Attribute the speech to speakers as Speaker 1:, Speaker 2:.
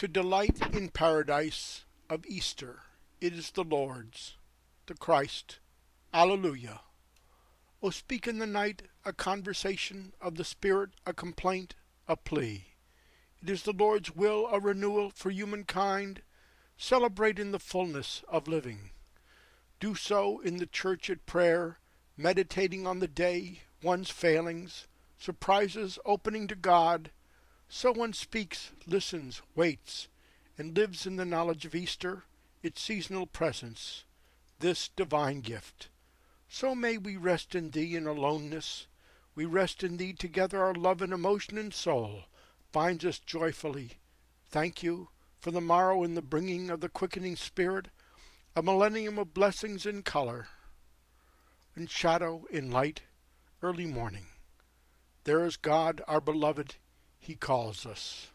Speaker 1: To delight in paradise of Easter, it is the Lord's, the Christ. Alleluia. O speak in the night a conversation, of the Spirit a complaint, a plea. It is the Lord's will a renewal for humankind. Celebrate in the fullness of living. Do so in the church at prayer, meditating on the day, one's failings, surprises opening to God. So one speaks, listens, waits, and lives in the knowledge of Easter, its seasonal presence, this divine gift. So may we rest in Thee in aloneness. We rest in Thee together, our love and emotion and soul binds us joyfully. Thank You for the morrow and the bringing of the quickening Spirit, a millennium of blessings in color, in shadow, in light, early morning. There is God, our beloved. He calls us.